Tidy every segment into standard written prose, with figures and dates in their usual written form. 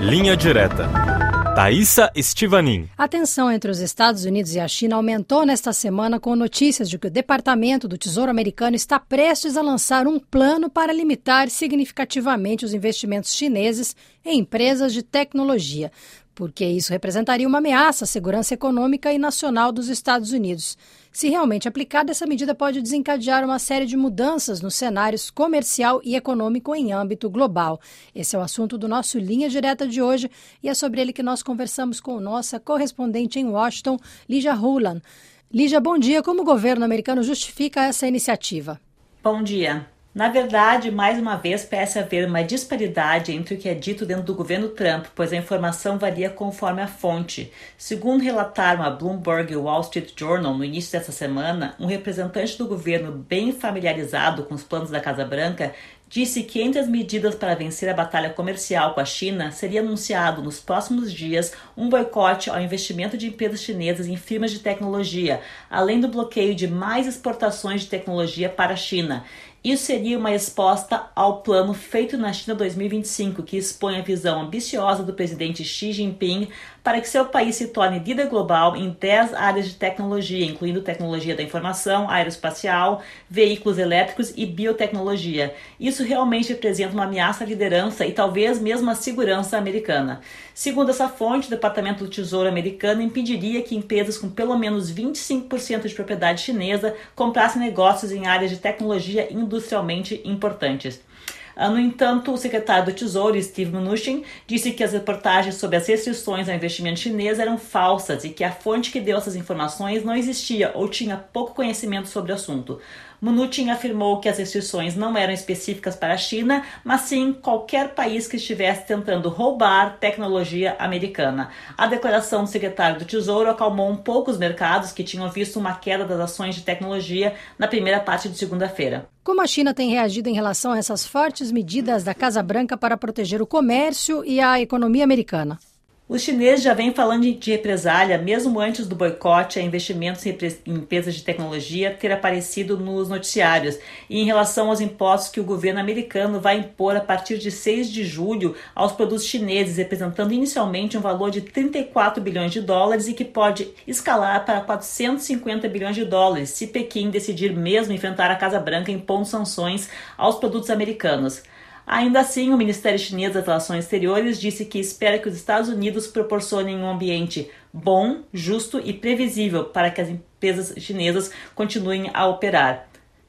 Linha Direta. Thaisa Estivanin. A tensão entre os Estados Unidos e a China aumentou nesta semana com notícias de que o Departamento do Tesouro americano está prestes a lançar um plano para limitar significativamente os investimentos chineses em empresas de tecnologia, porque isso representaria uma ameaça à segurança econômica e nacional dos Estados Unidos. Se realmente aplicada, essa medida pode desencadear uma série de mudanças nos cenários comercial e econômico em âmbito global. Esse é o assunto do nosso Linha Direta de hoje e é sobre ele que nós conversamos com nossa correspondente em Washington, Lígia Ruland. Lígia, bom dia. Como o governo americano justifica essa iniciativa? Bom dia. Na verdade, mais uma vez, parece haver uma disparidade entre o que é dito dentro do governo Trump, pois a informação varia conforme a fonte. Segundo relataram a Bloomberg e o Wall Street Journal no início dessa semana, um representante do governo bem familiarizado com os planos da Casa Branca disse que entre as medidas para vencer a batalha comercial com a China, seria anunciado nos próximos dias um boicote ao investimento de empresas chinesas em firmas de tecnologia, além do bloqueio de mais exportações de tecnologia para a China. Isso seria uma resposta ao plano feito na China 2025, que expõe a visão ambiciosa do presidente Xi Jinping para que seu país se torne líder global em 10 áreas de tecnologia, incluindo tecnologia da informação, aeroespacial, veículos elétricos e biotecnologia. Isso realmente representa uma ameaça à liderança e talvez mesmo à segurança americana. Segundo essa fonte, o Departamento do Tesouro americano impediria que empresas com pelo menos 25% de propriedade chinesa comprassem negócios em áreas de tecnologia industrialmente importantes. No entanto, o secretário do Tesouro, Steve Mnuchin, disse que as reportagens sobre as restrições ao investimento chinês eram falsas e que a fonte que deu essas informações não existia ou tinha pouco conhecimento sobre o assunto. Mnuchin afirmou que as restrições não eram específicas para a China, mas sim qualquer país que estivesse tentando roubar tecnologia americana. A declaração do secretário do Tesouro acalmou um pouco os mercados que tinham visto uma queda das ações de tecnologia na primeira parte de segunda-feira. Como a China tem reagido em relação a essas fortes medidas da Casa Branca para proteger o comércio e a economia americana? Os chineses já vêm falando de represália mesmo antes do boicote a investimentos em empresas de tecnologia ter aparecido nos noticiários e em relação aos impostos que o governo americano vai impor a partir de 6 de julho aos produtos chineses, representando inicialmente um valor de 34 bilhões de dólares e que pode escalar para 450 bilhões de dólares se Pequim decidir mesmo enfrentar a Casa Branca impondo sanções aos produtos americanos. Ainda assim, o Ministério Chinês das Relações Exteriores disse que espera que os Estados Unidos proporcionem um ambiente bom, justo e previsível para que as empresas chinesas continuem a operar.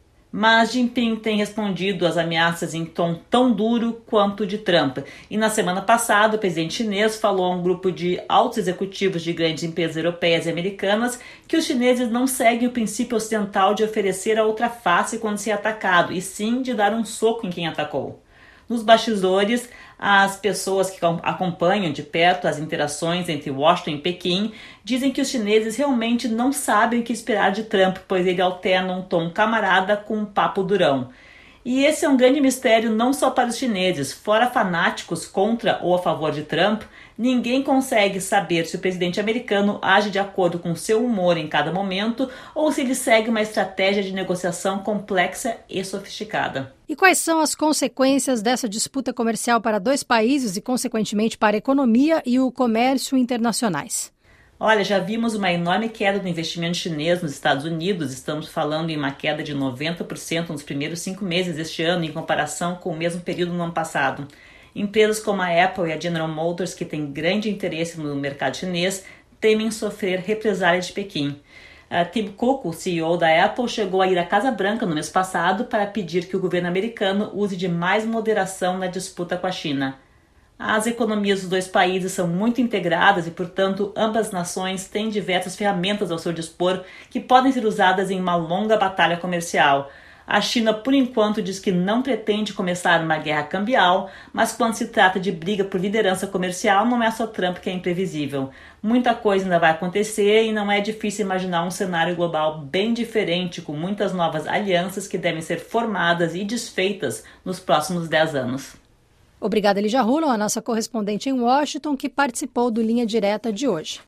Mas Jinping tem respondido às ameaças em tom tão duro quanto de Trump. E na semana passada, o presidente chinês falou a um grupo de altos executivos de grandes empresas europeias e americanas que os chineses não seguem o princípio ocidental de oferecer a outra face quando se é atacado, e sim de dar um soco em quem atacou. Nos bastidores, as pessoas que acompanham de perto as interações entre Washington e Pequim dizem que os chineses realmente não sabem o que esperar de Trump, pois ele alterna um tom camarada com um papo durão. E esse é um grande mistério não só para os chineses. Fora fanáticos contra ou a favor de Trump, ninguém consegue saber se o presidente americano age de acordo com seu humor em cada momento ou se ele segue uma estratégia de negociação complexa e sofisticada. E quais são as consequências dessa disputa comercial para dois países e, consequentemente, para a economia e o comércio internacionais? Olha, já vimos uma enorme queda do investimento chinês nos Estados Unidos. Estamos falando em uma queda de 90% nos primeiros 5 meses deste ano, em comparação com o mesmo período no ano passado. Empresas como a Apple e a General Motors, que têm grande interesse no mercado chinês, temem sofrer represálias de Pequim. Tim Cook, o CEO da Apple, chegou a ir à Casa Branca no mês passado para pedir que o governo americano use de mais moderação na disputa com a China. As economias dos dois países são muito integradas e, portanto, ambas as nações têm diversas ferramentas ao seu dispor que podem ser usadas em uma longa batalha comercial. A China, por enquanto, diz que não pretende começar uma guerra cambial, mas quando se trata de briga por liderança comercial, não é só Trump que é imprevisível. Muita coisa ainda vai acontecer e não é difícil imaginar um cenário global bem diferente, com muitas novas alianças que devem ser formadas e desfeitas nos próximos 10 anos. Obrigada, Lígia Ruland, a nossa correspondente em Washington, que participou do Linha Direta de hoje.